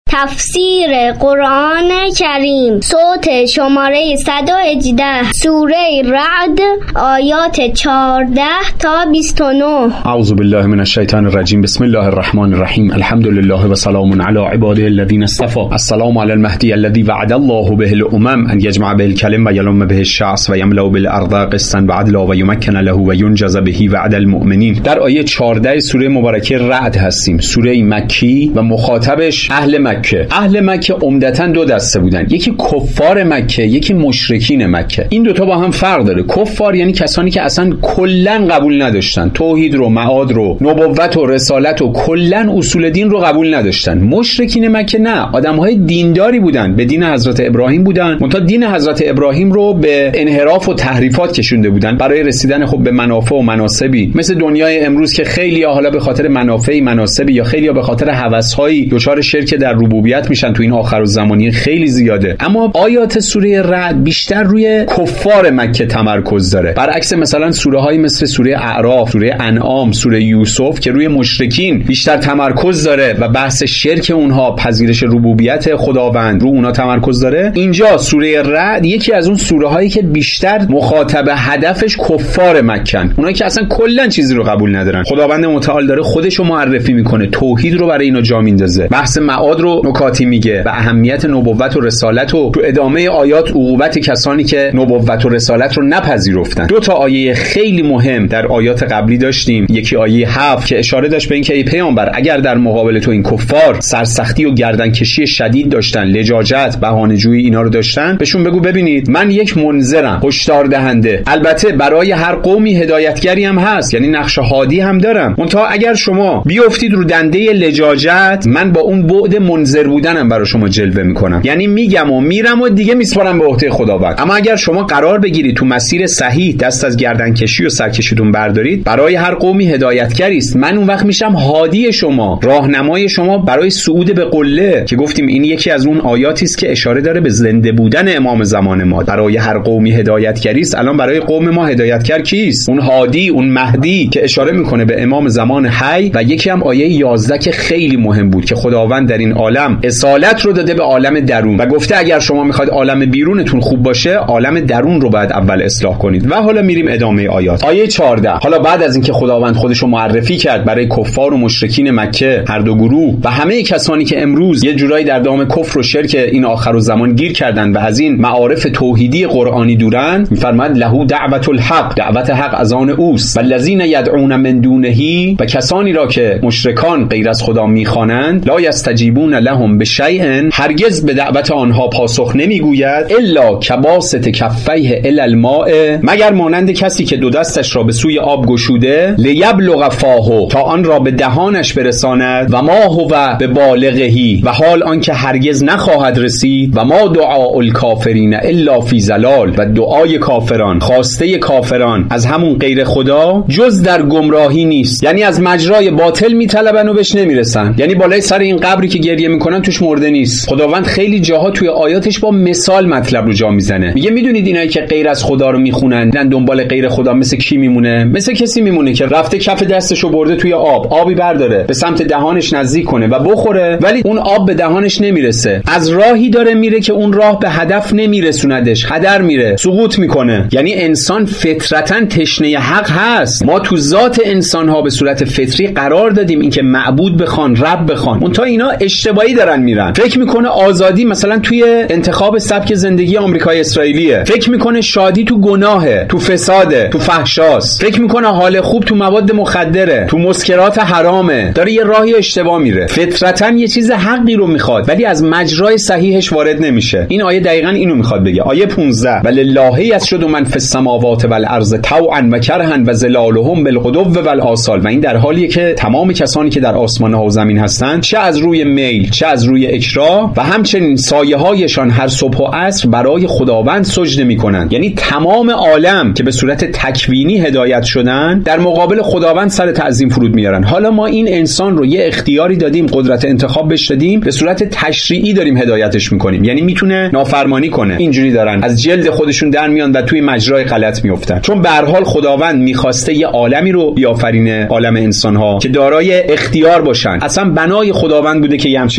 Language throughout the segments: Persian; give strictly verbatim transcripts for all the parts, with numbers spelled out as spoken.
تفسیر قرآن کریم، صوت شماره صد و هجده، سوره رعد، آیات چهارده تا بیست و نه. اعوذ بالله من الشیطان الرجیم. بسم الله الرحمن الرحیم. الحمد لله و سلام علی عباده الذین اصطفى. السلام علی المهدی الذی وعد الله به الامم ان یجمع به الکلم و یلم به الشعث و یملأ بالارض قسطا و عدلا و یمکن له و ینجز به وعد المؤمنین. در آیه چهارده سوره مبارکه رعد هستیم. سوره مکی و مخاطبش اهل مکه. اهل مکه عمدتاً دو دسته بودن، یکی کفار مکه، یکی مشرکین مکه. این دوتا با هم فرق داره. کفار یعنی کسانی که اصلا کلاً قبول نداشتن توحید رو، معاد رو، نبوت و رسالت و کلاً اصول دین رو قبول نداشتن. مشرکین مکه نه، آدم‌های دینداری بودن، به دین حضرت ابراهیم بودن، منتها دین حضرت ابراهیم رو به انحراف و تحریفات کشونده بودن برای رسیدن خب به منافع و مناسبی، مثل دنیای امروز که خیلی حالا به خاطر منافع مناسبی یا خیلی به خاطر هوس‌هایی دچار شرک در ربوبیت میشن تو این آخرالزمانی خیلی زیاده. اما آیات سوره رعد بیشتر روی کفار مکه تمرکز داره، برعکس مثلا سوره های مثل سوره اعراف، سوره انعام، سوره یوسف که روی مشرکین بیشتر تمرکز داره و بحث شرک اونها، پذیرش ربوبیت خداوند رو اونها تمرکز داره. اینجا سوره رعد یکی از اون سوره هایی که بیشتر مخاطب هدفش کفار مکن، اونایی که اصلا کلا چیزی رو قبول ندارن. خداوند متعال داره خودش رو معرفی میکنه، توحید رو برای اینا جا میندازه، بحث معاد رو نکاتی میگه و اهمیت نبوت و رسالت رو تو ادامه آیات عقوبت کسانی که نبوت و رسالت رو نپذیرفتن. دو تا آیه خیلی مهم در آیات قبلی داشتیم، یکی آیه هفت که اشاره داشت به اینکه ای پیامبر اگر در مقابل تو این کفار سرسختی و گردنکشی شدید داشتن، لجاجت، بهانه‌جویی اینا رو داشتن، بهشون بگو ببینید من یک منذرم، هشدار دهنده. البته برای هر قومی هدایتگری هم هست، یعنی نقش هادی هم دارم، منتها اگر شما بیافتید رو دنده لجاجت، من با اون بعد منذر بودنم برای شما جلوه میکنم، یعنی میگم و میرم و دیگه میسپارم به عهده خداوند. اما اگر شما قرار بگیرید تو مسیر صحیح دست از گردنکشی و سرکشیتون بردارید، برای هر قومی هدایتگری است، من اون وقت میشم هادی شما، راهنمای شما برای صعود به قله، که گفتیم این یکی از اون آیاتی است که اشاره داره به زنده بودن امام زمان ما. برای هر قومی هدایتگری است. الان برای قوم ما هدایتگر کیست؟ اون هادی، اون مهدی که اشاره میکنه به امام زمان حی. و یکی هم آیه یازده که خیلی مهم بود که خداوند در این عالم اصالت رو داده به عالم درون و گفته اگر شما میخواید عالم بیرونتون خوب باشه، عالم درون رو باید اول اصلاح کنید. و حالا میریم ادامه آیات. آیه چهارده، حالا بعد از اینکه خداوند خودش رو معرفی کرد برای کفار و مشرکین مکه، هر دو گروه و همه کسانی که امروز یه جورایی در دام کفر و شرک این آخرالزمان گیر کردن و از این معارف توحیدی قرآنی دورن، میفرماد له دعوت الحق، دعوت حق از آن اوست، والذین یدعون من دونه، و کسانی را که مشرکان غیر از خدا میخوانند، لا یستجیبون لهم بشیء، هرگز به دعوت آنها پاسخ نمیگوید، الا کباسط کفیه الی الماء، مگر مانند کسی که دو دستش را به سوی آب گشوده، لیبلغ فاهو، تا آن را به دهانش برساند، و ما هو ببالغه، و حال آنکه هرگز نخواهد رسید، و ما دعاء الکافرین الا فی ضلال، و دعای کافران، خواسته کافران از همون غیر خدا جز در گمراهی نیست. یعنی از مجرای باطل میطلبن و بهش نمیرسن، یعنی بالای سر این قبری که گریه میکنن توش مرده نیست. خداوند خیلی جاها توی آیاتش با مثال مطلب رو جا میزنه، میگه میدونید اینایی که غیر از خدا رو میخونن، دنبال غیر خدا، مثل کی میمونه؟ مثل کسی میمونه که رفته کف دستشو برده توی آب، آبی برداره به سمت دهانش نزدیک کنه و بخوره، ولی اون آب به دهانش نمیرسه، از راهی داره میره که اون راه به هدف نمیرسوندش، هدر میره، سقوط میکنه. یعنی انسان فطرتاً تشنه حق هست. ما تو ذات انسان ها به صورت فطری قرار دادیم اینکه معبود بخوان، رب بخوان، اون تا اینا اشتباهی دارن میرن. فکر میکنه آزادی مثلا توی انتخاب سبک زندگی آمریکای اسرائیلیه، فکر میکنه شادی تو گناهه، تو فساده، تو فحشاست، فکر میکنه حال خوب تو مواد مخدره، تو مسکرات حرامه، داره یه راهی اشتباه میره. فطرتاً یه چیز حقی رو میخواد ولی از مجرای صحیحش وارد نمیشه. این آیه دقیقاً اینو میخواد بگه. آیه پانزده، ولله یسجد من فی السماوات والارض طوعا و کرها و ظلالهم بالغدو والآصال، و این در حالیه که تمام کسانی که در آسمان ها و زمین هستند، چه از روی میل چه از روی اکراه و همچنین سایه هایشان هر صبح و عصر برای خداوند سجده میکنند. یعنی تمام عالم که به صورت تکوینی هدایت شدن در مقابل خداوند سر تعظیم فرود میارن. حالا ما این انسان رو یه اختیاری دادیم، قدرت انتخاب بهش دادیم، به صورت تشریعی داریم هدایتش میکنیم، یعنی میتونه نافرمانی کنه. اینجوری دارن از جلد خودشون در میان و توی مجرای غلط میافتن، چون به هر حال خداوند میخواسته یه عالمی رو بیافرینه، عالم انسان ها که دارای اختیار باشن. اصلا بنای خداوند بوده که یه همچین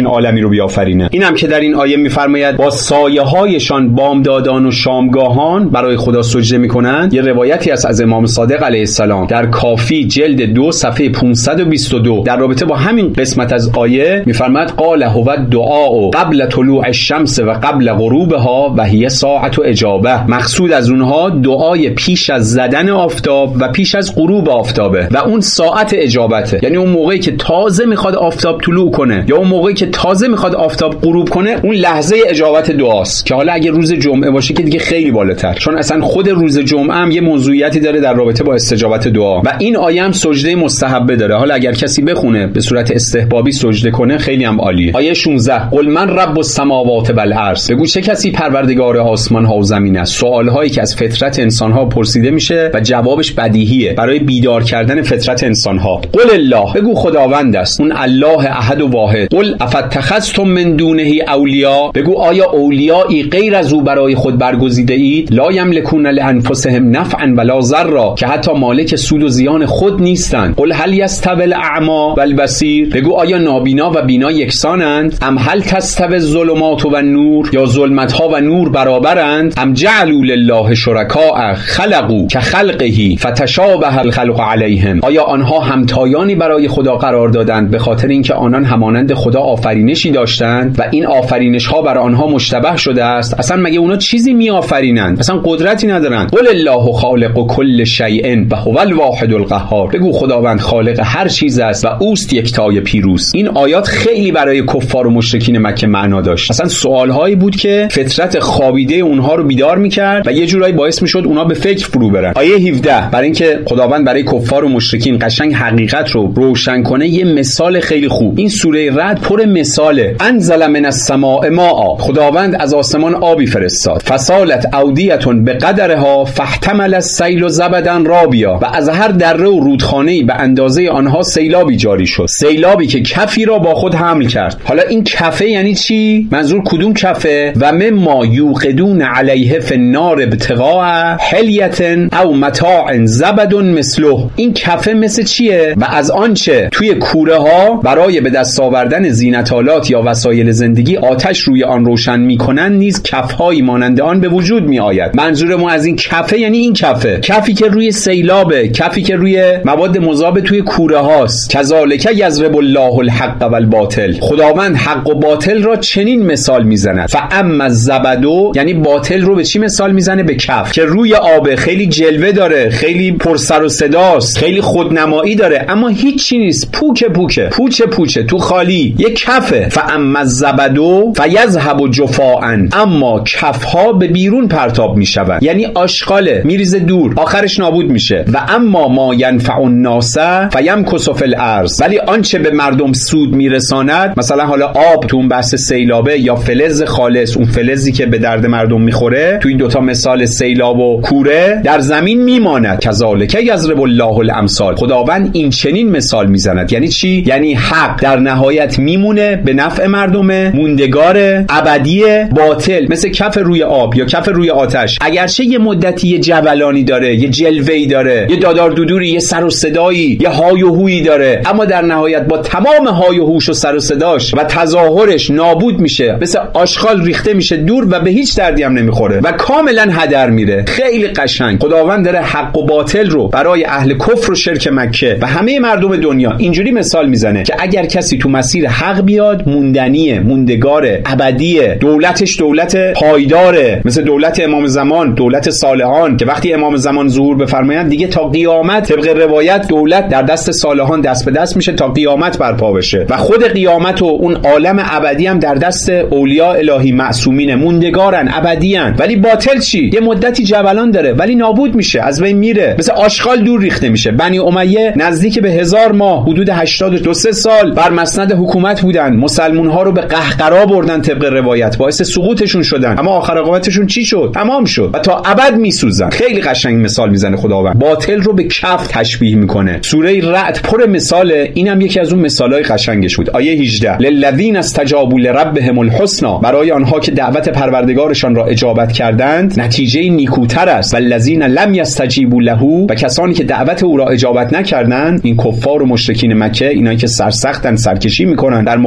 همچین عالمی رو بیافرینه. اینم که در این آیه میفرماید با سایه هایشان بامدادان و شامگاهان برای خدا سجده میکنند. یه روایتی است از امام صادق علیه السلام در کافی جلد دو صفحه پانصد و بیست و دو در رابطه با همین قسمت از آیه میفرماید قال هو الدعاء قبل طلوع الشمس و قبل غروبها و هی ساعت اجابه. مقصود از اونها دعای پیش از زدن آفتاب و پیش از غروب آفتابه و اون ساعت اجابته، یعنی اون موقعی که تازه میخواد آفتاب طلوع کنه یا اون موقعی که تازه میخواد آفتاب غروب کنه، اون لحظه اجابت دعاست. که حالا اگه روز جمعه باشه که دیگه خیلی بالاتر، چون اصلا خود روز جمعه هم یه موضوعیتی داره در رابطه با استجابت دعا و این آیه هم سجده مستحبه داره. حالا اگر کسی بخونه به صورت استحبابی سجده کنه خیلی هم عالیه. آیه شانزده قل من رب السماوات والارض، بگو چه کسی پروردگار آسمان ها و زمین است. سوال هایی که از فطرت انسان ها پرسیده میشه و جوابش بدیهیه برای بیدار کردن فطرت انسان ها. قل الله، بگو خداوند است، اون الله احد و واحد. قل افتخذتم من دونه اولیاء، بگو آیا اولیایی غیر از او برای خود برگزیده اید؟ لا یملکون لانفسهم نفعا ولا ضرا، که حتی مالک سود و زیان خود نیستند. قل هل یستوی الاعمی والبصیر، بگو آیا نابینا و بینا یکسانند؟ ام هل تستوی الظلمات و النور، یا ظلمت ها و نور برابرند؟ ام جعلوا لله شرکاء خلقوا کخلقه فتشابه الخلق علیهم، آیا آنها همتایانی برای خدا قرار دادند به خاطر اینکه آنان همانند خدا آفرینشی داشتند و این آفرینش ها بر آنها مشتبه شده است؟ اصلا مگه اونا چیزی می آفرینند؟ اصلا قدرتی ندارند. قل الله خالق کل شیء و هو الواحد القهار، بگو خداوند خالق هر چیز است و اوست یکتای پیروز. این آیات خیلی برای کفار و مشرکین مکه معنا داشت. اصلا سوالهایی بود که فطرت خوابیده اونها رو بیدار میکرد و یه جورایی باعث میشد اونا به فکر فرو برن. آیه هفده برای اینکه خداوند برای کفار و مشرکین قشنگ حقیقت رو روشن کنه یه مثال خیلی خوب. این سوره رعد پر مثاله. انزل من السماء ماء، خداوند از آسمان آبی فرستاد. فسالت اودیه بقدرها فاحتمل السیل زبدا رابیا، و از هر دره و رودخانه‌ای به اندازه آنها سیلابی جاری شد، سیلابی که کفی را با خود حمل کرد. حالا این کفه یعنی چی؟ منظور کدوم کفه؟ و مما یوقدون علیه فی النار ابتغاء حلیة او متاع زبد مثله. این کفه مثل چیه؟ و از آنچه توی کوره ها برای به دست آوردن زینتالات یا وسایل زندگی آتش روی آن روشن میکنن نیز کفهایی مانند آن به وجود می آید. منظور ما از این کفه یعنی این کفه، کفی که روی سیلابه، کفی که روی مواد مذاب توی کوره هاست. کذالک یضرب الله الحق والباطل، خداوند حق و باطل را چنین مثال میزند. فاما الزبدو، یعنی باطل رو به چی مثال میزنه؟ به کف که روی آب، خیلی جلوه داره، خیلی پر سر و صداست، خیلی خودنمایی داره، اما هیچ چی نیست، پوکه پوکه پوچه پوچه تو خالی، یک کفه. فاما الزبدو فیذهب جفاء، اما کفها به بیرون پرتاب میشوند، یعنی آشغاله، میریزه دور، آخرش نابود میشه. و اما ما ینفع الناس فیمکث فی الارض، ولی آنچه به مردم سود میرساند، مثلا حالا آب تو اون بحث سیلابه یا فلز خالص، اون فلزی که به درد مردم میخوره، تو این دوتا مثال سیلاب و کوره، در زمین میماند. کذالک یضرب الله الامثال، خداوند این چنین مثال میزند. یعنی چی؟ یعنی حق در نهایت میمونه، به نفع مردمه، موندگار، ابدیه. باطل مثل کف روی آب یا کف روی آتش، اگرچه یه مدتی یه جولانی داره، یه جلوه‌ای داره، یه دادار دودوری، یه سر و صدایی، یه های و هویی داره، اما در نهایت با تمام های و هوش و سر و صداش و تظاهرش نابود میشه، مثل آشغال ریخته میشه دور و به هیچ دردی هم نمیخوره و کاملا هدر میره. خیلی قشنگ خداوند داره حق و باطل رو برای اهل کفر و شرک مکه و همه مردم دنیا اینجوری مثال میزنه که اگر کسی تو مسیر حق بیاد، موندنیه، موندگاره، ابدیه، دولتش دولت پایداره، مثل دولت امام زمان، دولت صالحان که وقتی امام زمان ظهور بفرمایند دیگه تا قیامت طبق روایت دولت در دست صالحان دست به دست میشه تا قیامت برپا بشه و خود قیامت و اون عالم ابدی هم در دست اولیاء الهی معصومین، موندگارن، ابدیان. ولی باطل چی؟ یه مدتی جولان داره ولی نابود میشه، از بین میره، مثل آشغال دور ریخته میشه. بنی امیه نزدیک به هزار ماه، حدود هشتاد و دو سال بر مسند حکومت بودن، مسلمون ها رو به قهقرا بردن طبق روایت، باعث سقوطشون شدن، اما آخر عاقبتشون چی شد؟ تمام شد و تا ابد میسوزن. خیلی قشنگ مثال میزنه خداوند، باطل رو به کف تشبیه میکنه. سوره رعد پر مثاله، اینم یکی از اون مثالای قشنگش بود. آیه هجده للذین استجابوا لربهم الحسنى، برای آنها که دعوت پروردگارشان را اجابت کردند نتیجه نیکوتر است. والذین لم یستجیبوا له، و کسانی که دعوت او را اجابت نکردند، این کفار و مشرکین مکه، اینایی که سرسختن، سرکشی میکنن در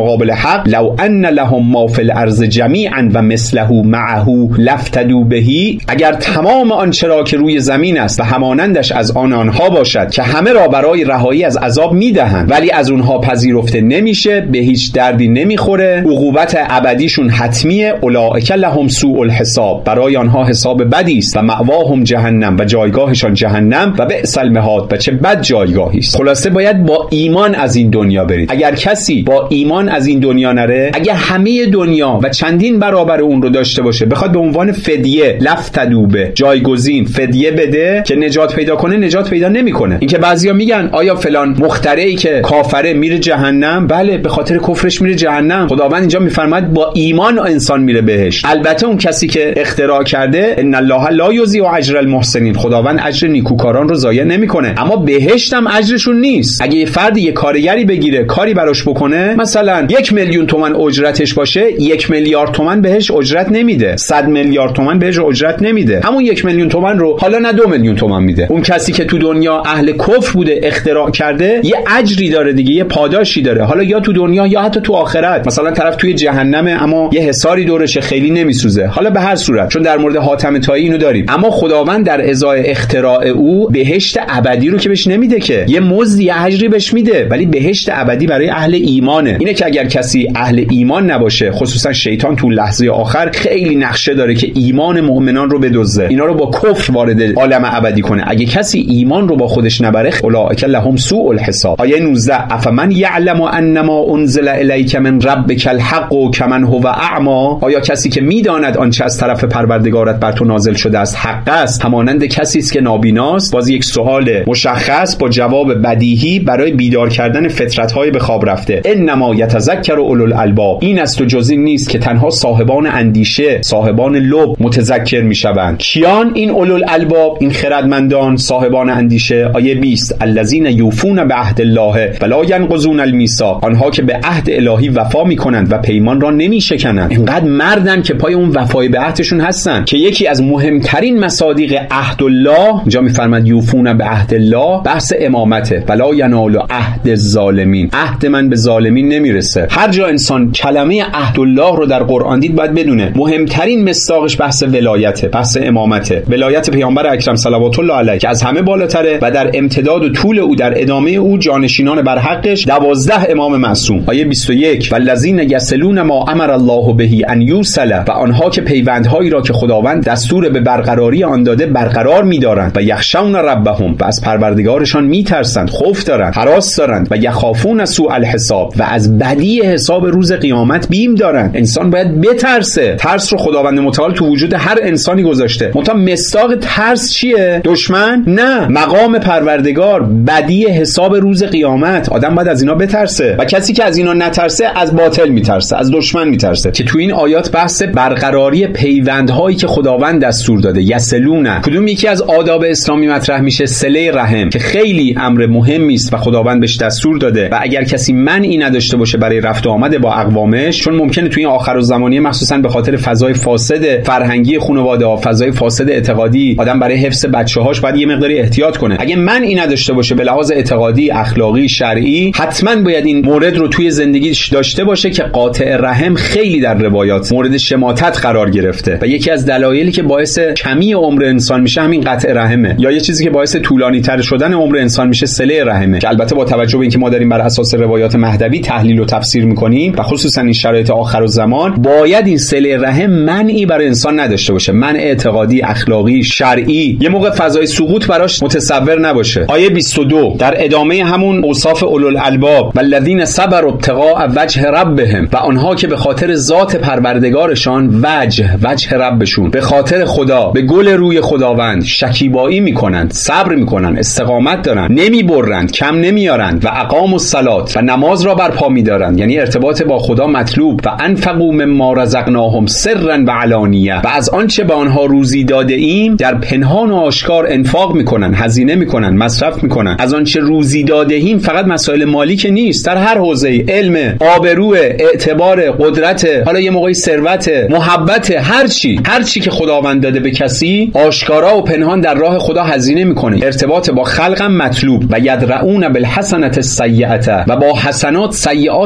مقابل حق لو ان لهم ما فی الارض جمیعا و مثله معه لافتدوا به، اگر تمام آنچه را که روی زمین است و همانندش از آن آنها باشد که همه را برای رهایی از عذاب میدهند ولی از اونها پذیرفته نمیشه، به هیچ دردی نمیخوره، عقوبت ابدیشون حتمیه، اولئک لهم سوء الحساب، برای آنها حساب بدی است و مأواهم جهنم و جایگاهشان جهنم و بئس المهاد و چه بد جایگاهی است. خلاصه باید با ایمان از این دنیا برید. اگر کسی با ایمان از این دنیا نره، اگر همه دنیا و چندین برابر اون رو داشته باشه، بخواد به عنوان فدیه لفتدوا به جایگزین فدیه بده که نجات پیدا کنه، نجات پیدا نمیکنه. اینکه بعضیا میگن آیا فلان مخترعی که کافره میره جهنم؟ بله، به خاطر کفرش میره جهنم. خداوند اینجا میفرماید با ایمان انسان میره بهشت. البته اون کسی که اختراع کرده، ان الله لا یضیع اجر المحسنین، خداوند اجر نیکوکاران رو ضایع نمیکنه، اما بهشت هم اجرشون نیست. اگه یه فرد یه کارگری بگیره کاری براش بکنه، مثلا یک میلیون تومان اجرتش باشه، یک میلیارد تومان بهش اجرت نمیده، صد میلیارد تومان بهش اجرت نمیده، همون یک میلیون تومان رو حالا نه دو میلیون تومان میده. اون کسی که تو دنیا اهل کفر بوده اختراع کرده یه اجری داره دیگه، یه پاداشی داره، حالا یا تو دنیا یا حتی تو آخرت. مثلا طرف توی جهنمه اما یه حصاری دورشه خیلی نمیسوزه، حالا به هر صورت، چون در مورد حاتم طایی اینو داریم، اما خداوند در ازای اختراع او بهشت ابدی رو که بهش نمیده، که یه مزدی اجری بهش میده، ولی بهشت ابدی برای اهل ایمانه. اینه که اگر کسی اهل ایمان نباشه، خصوصا شیطان تو لحظه آخر خیلی نقشه داره که ایمان مؤمنان رو بدزده، اینا رو با کفر وارد عالم ابدی کنه. اگه کسی ایمان رو با خودش نبره، اولئک لهم سوء الحساب. آیه نوزده، افمن یعلم انما انزل الیک من ربک الحق کمن هو اعما، آیا کسی که میداند آنچه از طرف پروردگارت بر تو نازل شده است حق است، همانند کسی است که نابیناست؟ باز یک سوال مشخص با جواب بدیهی برای بیدار کردن فطرت‌های به خواب رفته. انما یتذکر اولو الالباب، این است و جز این نیست که تنها صاحبان اندیشه، صاحبان لب متذکر میشوند. کیان این اولو الالباب؟ این خردمندان، صاحبان اندیشه. آیه بیست، الذین یوفون بعهد الله ولا ینقضون المیثاق، آنها که به عهد الهی وفا میکنند و پیمان را نمیشکنند. اینقدر مردن که پای اون وفای به عهدشون هستن که یکی از مهمترین مصادیق عهد الله، اینجا میفرماد یوفون به عهد الله، بحث امامته. ولا ینال عهد الظالمین، عهد من به ظالمین نمیرسه. هر جا انسان کلمه عهد الله رو در قرآن دید باید بدونه مهمترین مصداقش بحث ولایته، بحث امامته، ولایت پیامبر اکرم صلوات الله علیه که از همه بالاتره و در امتداد و طول او در ادامه او جانشینان بر حقش دوازده امام معصوم. آیه بیست و یک، والذین یصلون ما امر الله به ان یوصل، و آنها که پیوندهایی را که خداوند دستور به برقراری آن داده برقرار می‌دارند، و یخشون ربهم، و از پروردگارشان میترسند، خوف دارند، هراس دارند، و یخافون سوء الحساب، و از بدی حساب روز قیامت بیم دارند. انسان باید بترسه. ترس رو خداوند متعال تو وجود هر انسانی گذاشته. منتها مصداق ترس چیه؟ دشمن؟ نه، مقام پروردگار، بدی حساب روز قیامت. آدم باید از اینا بترسه و کسی که از اینا نترسه از باطل میترسه، از دشمن میترسه. که تو این آیات بحث برقراری پیوندهایی که خداوند دستور داده، یسلونه. کدوم یکی از آداب اسلامی مطرح میشه؟ صله رحم، که خیلی امر مهمی است و خداوند بهش دستور داده و اگر کسی منعی نداشته باشه برای رفت و آمد با اقوامش، چون ممکنه توی این آخر الزمانی مخصوصا به خاطر فضای فاسد فرهنگی خانواده ها، فضای فاسد اعتقادی، آدم برای حفظ بچه‌هاش باید یه مقداری احتیاط کنه. اگه منعی نداشته باشه به لحاظ اعتقادی، اخلاقی، شرعی، حتما باید این مورد رو توی زندگیش داشته باشه که قاطع رحم خیلی در روایات مورد شماتت قرار گرفته و یکی از دلایلی که باعث کمی عمر انسان میشه همین قطع رحمه، یا یه چیزی که باعث طولانی تر شدن عمر انسان میشه صله رحمه، که البته با توجه به اینکه ما داریم بر اساس روایات مهدوی تحلیل و تفسیر میکنیم و خصوصا این شرایط آخرالزمان، باید این صله رحم منعی برای انسان نداشته باشه، منع اعتقادی، اخلاقی، شرعی، یه موقع فضای سقوط براش متصور نباشه. آیه بیست و دو در ادامه همون اوصاف اولوالالباب، والذین صبروا ابتغاء وجه ربهم، و آنها که به خاطر ذات پروردگارشان، وجه وجه ربشون، به خاطر خدا، به گل روی خداوند شکیبایی میکنند، صبر میکنند، استقامت دارن، نمیبرند، کم نمیارند، و اقاموا الصلاة، و نماز را برپا میدارند، یعنی ارتباط با خدا مطلوب، و انفقوا مما رزقناهم سرا و علانیه، و از آنچه به آنها روزی داده ایم در پنهان و آشکار انفاق میکنن، هزینه میکنن، مصرف میکنن. از آنچه روزی داده ایم فقط مسائل مالی که نیست، در هر حوزه، علم، آبرو، اعتبار، قدرت، حالا یه موقعی ثروت، محبت، هر چی هر چی که خداوند داده به کسی آشکارا و پنهان در راه خدا هزینه میکنه. ارتباط با خلقم مطلوب. و یدرؤون بالحسنة السیئة، و با حسنات سیئات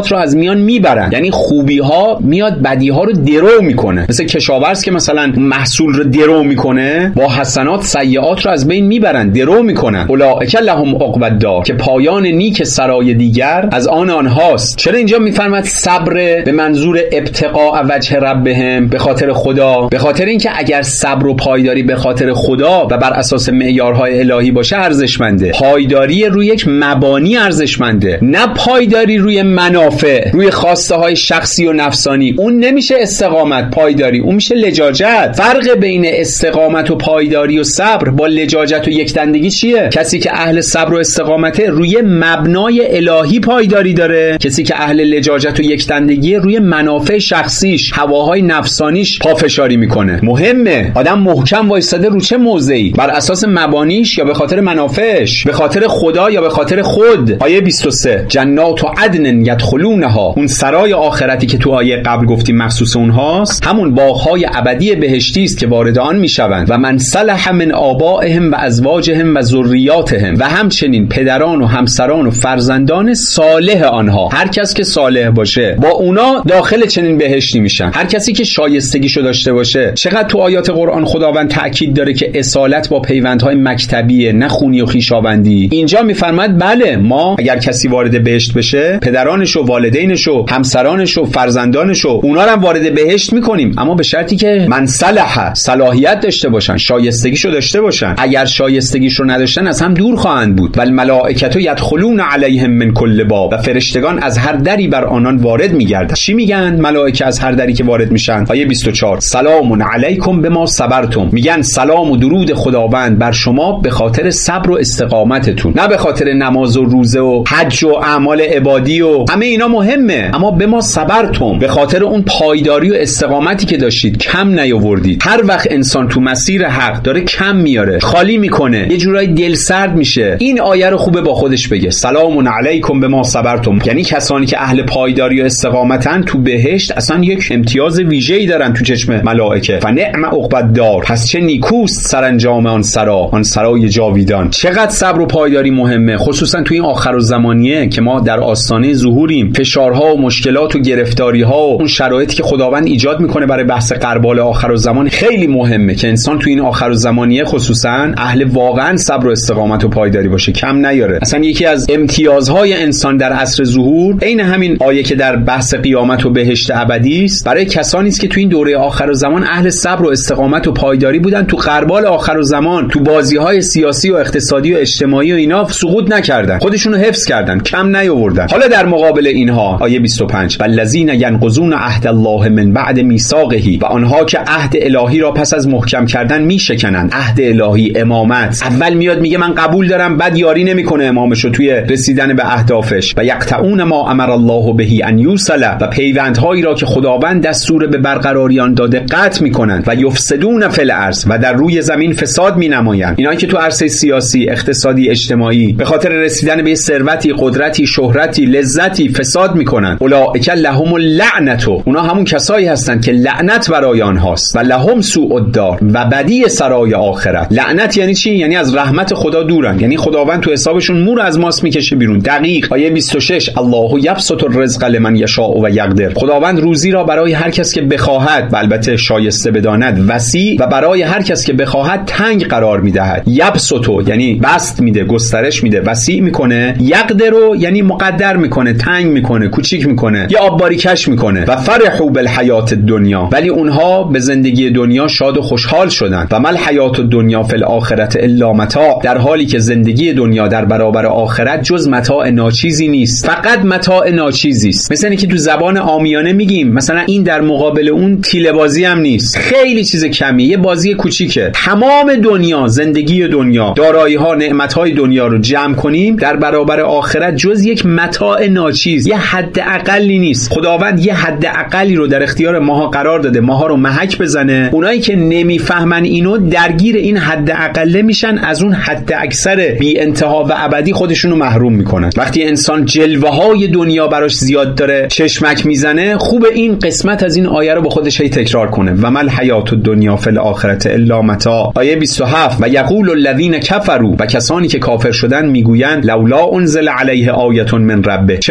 سیئات رو از میان میبرن، یعنی خوبی ها میاد بدی ها رو درو میکنه. مثل کشاورز که مثلا محصول رو درو میکنه، با حسنات سیئات رو از بین میبرن، درو میکنن. اولئک لهم عقبی الدار، که پایان نیک سرای دیگر از آن آنهاست. چرا اینجا میفرماد صبر به منظور ابتغاء وجه ربهم، به خاطر خدا؟ به خاطر اینکه اگر صبر و پایداری به خاطر خدا و بر اساس معیارهای الهی باشه ارزشمنده. پایداری روی یک مبانی ارزشمنده، نه پایداری روی منافع، روی خواسته های شخصی و نفسانی. اون نمیشه استقامت. پایداری اون میشه لجاجت. فرق بین استقامت و پایداری و صبر با لجاجت و یکدندگی چیه؟ کسی که اهل صبر و استقامته روی مبنای الهی پایداری داره، کسی که اهل لجاجت و یکدندگی روی منافع شخصیش، هواهای نفسانیش پافشاری میکنه. مهمه آدم محکم وایساده رو چه موضعی، بر اساس مبانیش یا به خاطر منافعش، به خاطر خدا یا به خاطر خود. آیه بیست و سه جنات عدن یدخلونها، اون سرای آخرتی که تو آیه قبل گفتیم مخصوص اونهاست، همون باغ‌های ابدی بهشتی است که وارد آن میشوند. و من صلح من آبائهم و ازواجهم و ذریاتهم، و همچنین پدران و همسران و فرزندان صالح آنها. هر کس که صالح باشه با اونا داخل چنین بهشتی میشن. هر کسی که شایستگیشو داشته باشه. چقدر تو آیات قرآن خداوند تأکید داره که اصالت با پیوندهای مکتبیه، نه خونی و خویشاوندی. اینجا میفرماد بله، ما اگر کسی وارد بهشت بشه، پدرانش و والدینش و همسرانش و فرزندانش و اونا رو هم وارد بهشت میکنیم، اما به شرطی که من صلح، صلاحیت داشته باشن، شایستگیشو داشته باشن. اگر شایستگیشو نداشتن از هم دور خواهند بود. والملائکه یدخلون علیهم من کل باب، و فرشتگان از هر دری بر آنان وارد میگردند. چی میگن ملائکه از هر دری که وارد میشن؟ آیه بیست و چهار سلام علیکم بما صبرتم، میگن سلام و درود خداوند بر شما به خاطر صبر و استقامتتون، نه به خاطر نماز و روزه و حج و اعمال عبادی و همه اینا مهمه، اما بما صبرتم، به خاطر اون پایداری و استقامتی که داشتید، کم نیاوردید. هر وقت انسان تو مسیر حق داره کم میاره، خالی میکنه، یه جورایی دل سرد میشه، این آیه رو خوبه با خودش بگه سلام علیکم بما صبرتم. یعنی کسانی که اهل پایداری و استقامتن تو بهشت اصلا یک امتیاز ویژه‌ای دارن تو چشم ملائکه. فنعم عقبی الدار، پس چه نیکوست سرانجام آن سرا، آن سرای جاویدان. چقدر صبر و پایداری مهمه، خصوصا تو این آخرالزمانیه که ما در آستانه ظهوریم. فشارها و مشکلات و گرفتاری‌ها و اون شرایطی که خداوند ایجاد میکنه برای بحث غربال آخرالزمان خیلی مهمه که انسان تو این آخرالزمانیه خصوصا اهل واقعا صبر و استقامت و پایداری باشه، کم نیاره. اصلا یکی از امتیازهای انسان در عصر ظهور عین همین آیه که در بحث قیامت و بهشت ابدی است، برای کسانی است که تو این دوره آخرالزمان اهل صبر و استقامت و پایداری بودن، تو غربال آخرالزمان تو بازی‌های سیاسی و اقتصادی و اجتماعی و اینا سقوط نکردن، خودشونو حفظ کردن، کم نیاوردن. حالا در مقابل اینها آیه بیست و پنج والذین ینقضون عهد الله من بعد میثاقه، و آنها که عهد الهی را پس از محکم کردن میشکنند. عهد الهی، امامت، اول میاد میگه من قبول دارم، بعد یاری نمیکنه امامشو توی رسیدن به اهدافش. و یقطعون ما امر الله به ان یوصل، و پیوندهایی را که خداوند دستور به برقراری آن داده قطع میکنند. و یفسدون فی الارض، و در روی زمین فساد مینمایند. اینایی که تو عرصه سیاسی، اقتصادی، اجتماعی به خاطر رسیدن به ثروتی، قدرتی، شهرتی، لذتی فساد میکنن. اولئک لهم اللعنت، اونا همون کسایی هستند که لعنت برای آنهاست. و لهم سوء الدار، و بدی سرای آخرت. لعنت یعنی چی؟ یعنی از رحمت خدا دورن، یعنی خداوند تو حسابشون مور از ماست میکشه بیرون. دقیق آیه بیست و شش الله یبسط الرزق لمن یشاء و یقدر، خداوند روزی را برای هر کس که بخواهد و البته شایسته بداند وسیع، و برای هر کس که بخواهد تنگ قرار میدهد. یبسط یعنی بسط میده، گسترش میده، وسیع میکنه. یقدر یعنی مقدر میکنه، تنگ میکنه، کوچیک میکنه، یا آبباری کش میکنه. و فرحوا بالحیات الدنیا، ولی اونها به زندگی دنیا شاد و خوشحال شدن. و مل حیات الدنیا فی الاخرة الا متاع، در حالی که زندگی دنیا در برابر آخرت جز متاع ناچیزی نیست، فقط متاع ناچیزی است. مثلا اینکه تو زبان عامیانه میگیم مثلا این در مقابل اون تیله بازی هم نیست، خیلی چیز کمی، یه بازی کوچیکه. تمام دنیا، زندگی دنیا، دارایی ها، نعمت های دنیا رو جمع کنیم در برابر آخرت جز یک متاع ناچیز، یه حد اقلی نیست. خداوند یه حد اقلی رو در اختیار ماها قرار داده، ماها رو محک بزنه. اونایی که نمیفهمن اینو درگیر این حد اقله میشن، از اون حد اکثر بی انتها و ابدی خودشونو محروم میکنن. وقتی انسان جلوه های دنیا براش زیاد داره چشمک میزنه، خوب این قسمت از این آیه رو با خودش هی تکرار کنه. و مل حیات الدنیا فی الاخرة الا متاع. آیه بیست و هفت و یقول الذین کفروا، و کسانی که کافر شدن میگویند لولا انزل علیه آیه من ربه، چرا آیه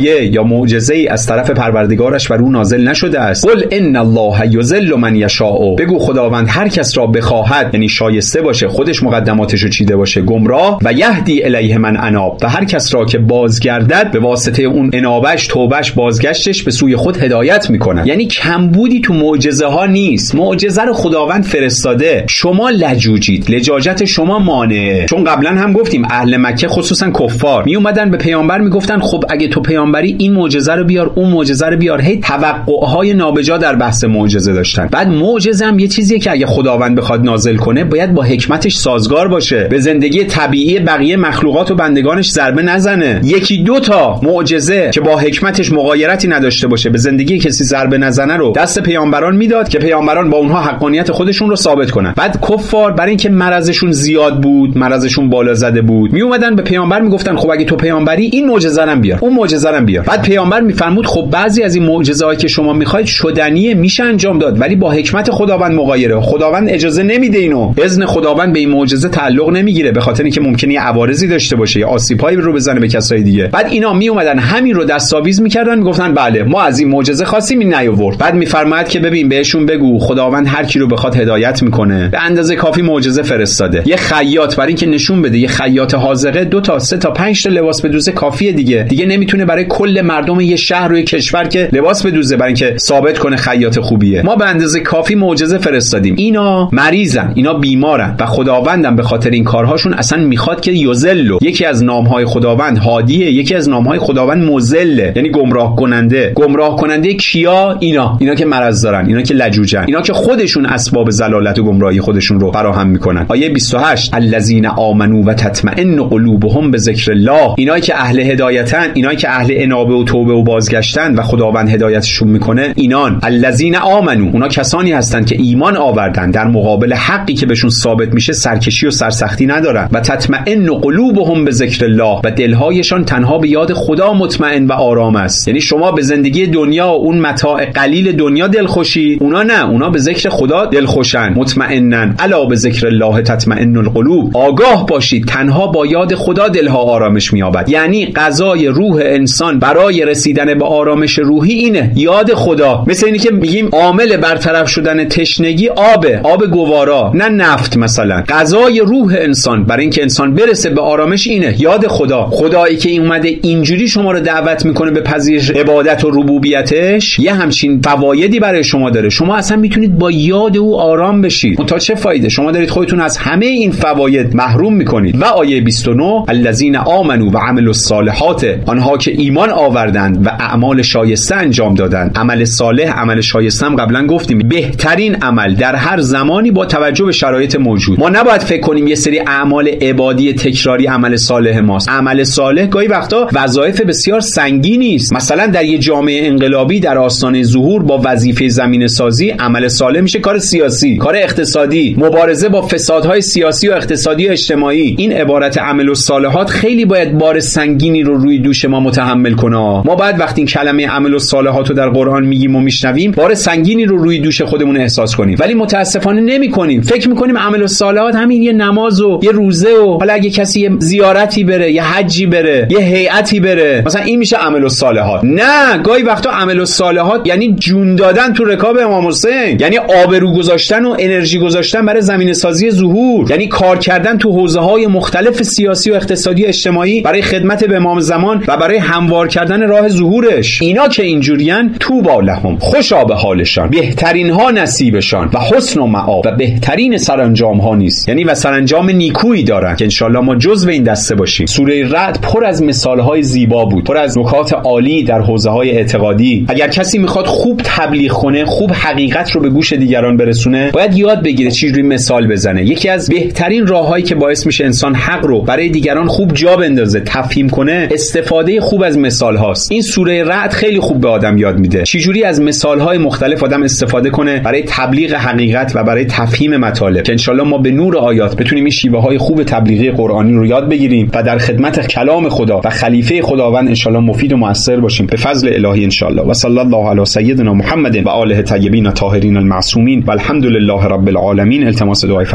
آیه یا معجزه‌ای از طرف پروردگارش بر او نازل نشده است. قل ان الله یضل من یشاء، بگو خداوند هر کس را بخواهد، یعنی شایسته باشه خودش مقدماتشو چیده باشه، گمراه و یهدی الیه من اناب، و هر کس را که بازگردد به واسطه اون انابش، توبش، بازگشتش به سوی خود هدایت میکنه. یعنی کمبودی تو معجزه ها نیست، معجزه رو خداوند فرستاده، شما لجوجید، لجاجت شما مانعه. چون قبلا هم گفتیم اهل مکه خصوصا کفار می اومدن به پیامبر میگفتن خب اگه تو پیامبری این معجزه رو بیار، اون معجزه رو بیار، هی توقعهای نابجا در بحث معجزه داشتن. بعد معجزه هم یه چیزیه که اگه خداوند بخواد نازل کنه باید با حکمتش سازگار باشه، به زندگی طبیعی بقیه مخلوقات و بندگانش ضربه نزنه. یکی دو تا معجزه که با حکمتش مغایرتی نداشته باشه، به زندگی کسی ضربه نزنه رو دست پیامبران میداد که پیامبران با اونها حقانیت خودشون رو ثابت کنن. بعد کفار برای اینکه مرضشون زیاد بود، مرضشون بالا زده بود، می اومدن به پیامبر میگفتن خب اگه تو پیامبری این معجزه رو بیار، اون معجزه رو بیار. بعد پیامبر میفرمود خب بعضی از این معجزه‌هایی که شما میخواید شدنیه، میشه انجام داد، ولی با حکمت خداوند مغایره. خداوند اجازه نمیده اینو، اذن خداوند به این معجزه تعلق نمیگیره، به خاطر اینکه ممکنه یه عوارضی داشته باشه یا آسیبایی رو بزنه به کسای دیگه. بعد اینا می اومدن همین رو دستاویز میکردن، میگفتن بله ما از این معجزه خواستیم این نیاورد. بعد میفرماید که ببین بهشون بگو خداوند هر کی رو بخواد هدایت میکنه، به اندازه کافی معجزه فرستاده. یه خیاط برای اینکه نشون بده، یه خیاط حاذقه دو تا سه تا پنج تا لباس بدوزه کافیه دیگه. دیگه نمیتونه برای کل مردم یه شهر و یه کشور که لباس بدوزه برای اینکه ثابت کنه خیاط خوبیه. ما به اندازه کافی معجزه فرستادیم. اینا مریضن، اینا بیمارن و خداوندم به خاطر این کارهاشون اصلا میخواد که یذلو، یکی از نامهای خداوند هادیه، یکی از نامهای خداوند مذله، یعنی گمراه کننده. گمراه کننده کیا؟ اینا اینا که مرض دارن، اینا که لجوجن، اینا که خودشون اسباب ضلالت و گمراهی خودشون رو فراهم میکنن. آیه بیست و هشت الذین آمنوا و تطمئن قلوبهم بذکر الله، اینایی که اهل هدایتن، اینایی که اهل انابه و توبه و بازگشتن و خداوند هدایتشون میکنه، اینان الذین آمنوا، اونا کسانی هستند که ایمان آوردن، در مقابل حقی که بهشون ثابت میشه سرکشی و سرسختی ندارن. و تطمئن قلوبهم بذکر الله، و دلهایشان تنها به یاد خدا مطمئن و آرام است. یعنی شما به زندگی دنیا و اون متاع قلیل دنیا دلخوشی، اونا نه، اونا به ذکر خدا دلخوشن، مطمئنن. الا به ذکر الله تطمئن القلوب، آگاه باشید تنها با یاد خدا دلها آرامش مییابد. یعنی غذای روح انسان برای رسیدن به آرامش روحی اینه، یاد خدا. مثل اینی که میگیم عامل برطرف شدن تشنگی آبه، آب گوارا، نه نفت مثلا. غذای روح انسان برای اینکه انسان برسه به آرامش اینه، یاد خدا. خدایی که این اومده اینجوری شما رو دعوت میکنه به پذیرش عبادت و ربوبیتش، یه همچین فوایدی برای شما داره. شما اصلا میتونید با یاد او آرام بشید. تا چه فایده؟ شما دارید خودتون از همه این فواید محروم میکنید. و آیه بیست و نه الذین آمنوا و عملوا الصالحات، آنها که ایمان آوردند و اعمال شایسته انجام دادند. عمل صالح، عمل شایسته هم قبلا گفتیم بهترین عمل در هر زمانی با توجه به شرایط موجود. ما نباید فکر کنیم یه سری اعمال عبادی تکراری عمل صالح ماست. عمل صالح گاهی وقتا وظایف بسیار سنگینی است. مثلا در یه جامعه انقلابی در آستانه ظهور با وظیفه زمینه سازی، عمل صالح میشه کار سیاسی، کار اقتصادی، مبارزه با فسادهای سیاسی و اقتصادی و اجتماعی. این عبارت عمل الصالحات خیلی باید بار سنگینی رو روی دوش ما متحمل کنه. ما باید وقتی این کلمه عمل الصالحات رو در قرآن میگیم و میشنویم بار سنگینی رو روی دوش خودمون احساس کنیم، ولی متاسفانه نمیکنیم. فکر میکنیم عمل الصالحات همین یه نماز و یه روزه و حالا اگه کسی یه زیارتی بره، یه حجی بره، یه هیئتی بره، مثلا این میشه عمل الصالحات. نه، گاهی وقتا عمل الصالحات یعنی جون دادن تو رکاب امام حسین، یعنی آبرو گذاشتن و انرژی گذاشتن برای زمینه سازی ظهور، یعنی کار کردن تو حوزه‌های مختلف سیاسی و اقتصادی و اجتماعی برای خدمت به امام زمان و برای هموار کردن راه ظهورش. اینا که اینجوریان طوبی لهم، خوشا به حالشان، بهترین ها نصیبشان و حسن و معاب، و بهترین سرانجام ها نیست، یعنی و سرانجام نیکویی دارن که انشالله ما جزو این دسته باشیم. سوره رعد پر از مثال های زیبا بود، پر از نکات عالی در حوزه های اعتقادی. اگر کسی میخواد خوب تبلیغ کنه، خوب حقیقت رو به گوش دیگران برسونه، باید یاد بگیره چجوری مثال بزنه. یکی از بهترین راههایی که باعث میشه انسان حق رو برای دیگران خوب جا بندازه، تفهیم کنه، استفاده خوب از مثال هاست. این سوره رعد خیلی خوب به آدم یاد میده چجوری از مثال های مختلف آدم استفاده کنه برای تبلیغ حقیقت و برای تفهیم مطالب، که انشالله ما به نور آیات بتونیم این شیوه های خوب تبلیغی قرآنی رو یاد بگیریم و در خدمت کلام خدا و خلیفه خداوند انشالله مفید و مؤثر باشیم به فضل الهی انشالله. و صلی الله علی سیدنا محمد و آله الطیبین الطاهرین المعصومین و الحمد لله رب العالمین. التماس دعای